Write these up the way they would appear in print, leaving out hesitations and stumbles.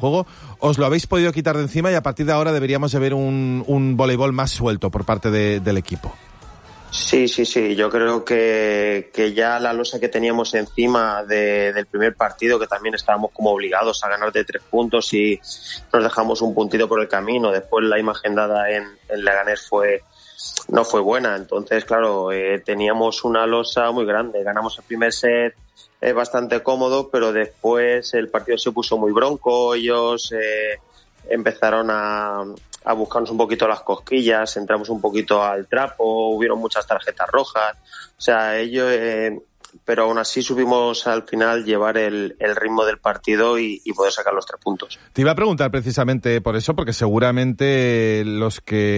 juego, os lo habéis podido quitar de encima y a partir de ahora deberíamos de ver un voleibol más suelto por parte del equipo. Sí, yo creo que ya la losa que teníamos encima del primer partido, que también estábamos como obligados a ganar de 3 puntos y nos dejamos un puntito por el camino. Después la imagen dada en Leganés no fue buena, entonces claro, teníamos una losa muy grande. Ganamos el primer set bastante cómodo, pero después el partido se puso muy bronco, ellos empezaron a buscarnos un poquito las cosquillas, entramos un poquito al trapo, hubieron muchas tarjetas rojas, o sea, ellos, pero aún así supimos al final llevar el ritmo del partido y poder sacar los 3 puntos. Te iba a preguntar precisamente por eso, porque seguramente los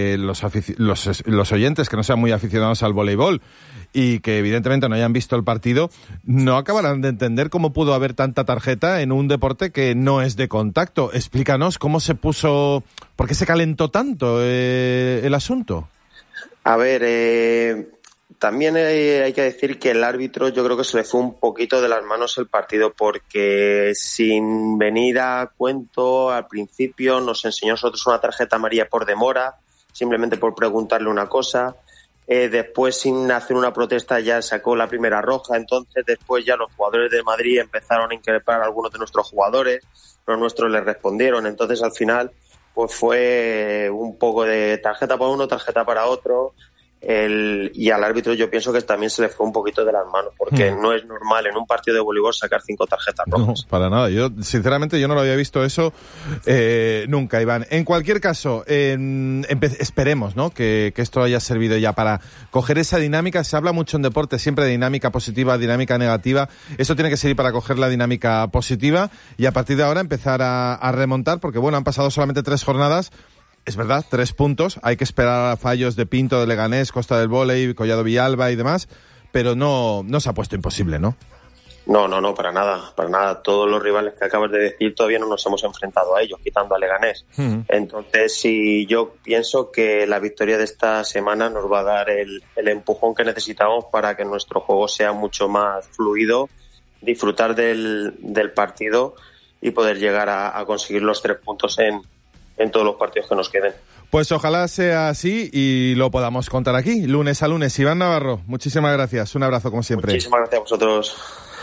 oyentes que no sean muy aficionados al voleibol y que evidentemente no hayan visto el partido, no acabarán de entender cómo pudo haber tanta tarjeta en un deporte que no es de contacto. Explícanos cómo se puso, por qué se calentó tanto el asunto. A ver, también hay que decir que el árbitro, yo creo que se le fue un poquito de las manos el partido, porque sin venir a cuento, al principio nos enseñó a nosotros una tarjeta amarilla por demora, simplemente por preguntarle una cosa. Después, sin hacer una protesta, ya sacó la primera roja. Entonces después ya los jugadores de Madrid empezaron a increpar a algunos de nuestros jugadores, los nuestros les respondieron. Entonces al final pues fue un poco de tarjeta para uno, tarjeta para otro. Y al árbitro yo pienso que también se le fue un poquito de las manos, porque no es normal en un partido de voleibol sacar 5 tarjetas rojas. No, para nada. Yo, sinceramente, no lo había visto eso nunca, Iván. En cualquier caso, esperemos, ¿no?, que esto haya servido ya para coger esa dinámica. Se habla mucho en deporte siempre de dinámica positiva, dinámica negativa. Eso tiene que servir para coger la dinámica positiva y a partir de ahora empezar a remontar, porque bueno, han pasado solamente 3 jornadas. Es verdad, 3 puntos, hay que esperar a fallos de Pinto, de Leganés, Costa del Vóley, Collado Villalba y demás, pero no se ha puesto imposible, ¿no? No, para nada. Todos los rivales que acabas de decir todavía no nos hemos enfrentado a ellos, quitando a Leganés. Entonces, sí, yo pienso que la victoria de esta semana nos va a dar el empujón que necesitamos para que nuestro juego sea mucho más fluido, disfrutar del partido y poder llegar a conseguir los 3 puntos en todos los partidos que nos queden. Pues ojalá sea así y lo podamos contar aquí, lunes a lunes. Iván Navarro, muchísimas gracias. Un abrazo como siempre. Muchísimas gracias a vosotros.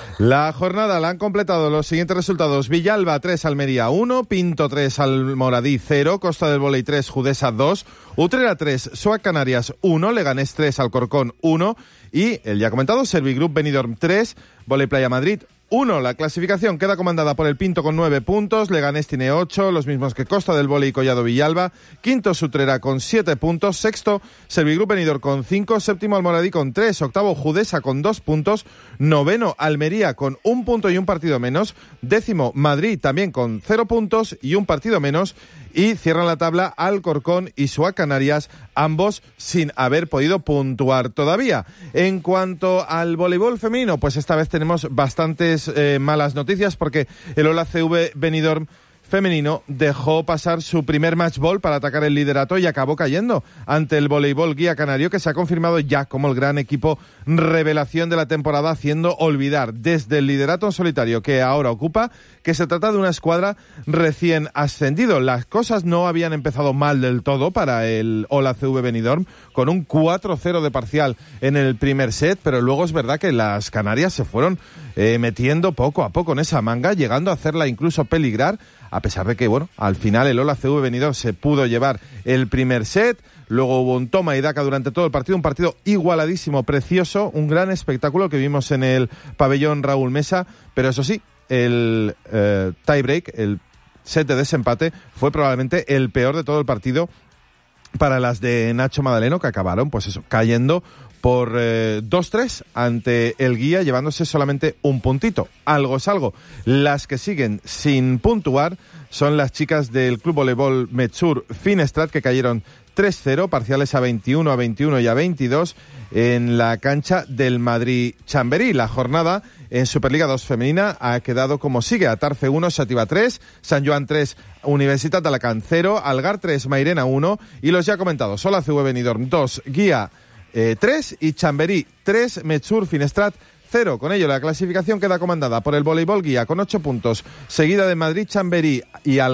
La jornada la han completado los siguientes resultados: Villalba 3, Almería 1, Pinto 3, Almoradí 0, Costa del Vóley 3, Judesa 2, Utrera 3, SOAC Canarias 1, Leganés 3, Alcorcón 1 y el ya comentado Servigroup Benidorm 3, Vóley Playa Madrid 1. La clasificación queda comandada por el Pinto con 9 puntos, Leganés tiene 8, los mismos que Costa del Vóley y Collado Villalba, quinto Utrera con 7 puntos, sexto Servigroup Benidorm con 5, séptimo Almoradí con 3, octavo Judesa con 2 puntos, noveno Almería con 1 punto y un partido menos, décimo Madrid también con 0 puntos y un partido menos, y cierran la tabla Alcorcón y SOAC Canarias, ambos sin haber podido puntuar todavía. En cuanto al voleibol femenino, pues esta vez tenemos bastantes malas noticias, porque el Ola CV Benidorm femenino dejó pasar su primer match ball para atacar el liderato y acabó cayendo ante el voleibol Guía Canario, que se ha confirmado ya como el gran equipo revelación de la temporada, haciendo olvidar desde el liderato en solitario que ahora ocupa que se trata de una escuadra recién ascendido. Las cosas no habían empezado mal del todo para el Ola CV Benidorm, con un 4-0 de parcial en el primer set, pero luego es verdad que las canarias se fueron metiendo poco a poco en esa manga, llegando a hacerla incluso peligrar, a pesar de que, bueno, al final el Ola CV Benidorm se pudo llevar el primer set. Luego hubo un toma y daca durante todo el partido, un partido igualadísimo, precioso, un gran espectáculo que vimos en el pabellón Raúl Mesa, pero eso sí, el tiebreak, el set de desempate, fue probablemente el peor de todo el partido para las de Nacho Madaleno, que acabaron, pues eso, cayendo por 2-3 ante el Guía, llevándose solamente un puntito. Algo es algo. Las que siguen sin puntuar son las chicas del Club Voleibol Metsur Finestrat, que cayeron 3-0, parciales a 21, a 21 y a 22 en la cancha del Madrid Chamberí. La jornada en Superliga 2 femenina ha quedado como sigue: Atarfe 1, Xàtiva 3, Sant Joan 3, Universitat d'Alacant 0, Algar 3, Mairena 1 y los ya comentados Ola CV Benidorm 2, Guía 3 y Chamberí 3, Metsur Finestrat 0. Con ello la clasificación queda comandada por el Voleibol Guía con 8 puntos, seguida de Madrid Chamberí y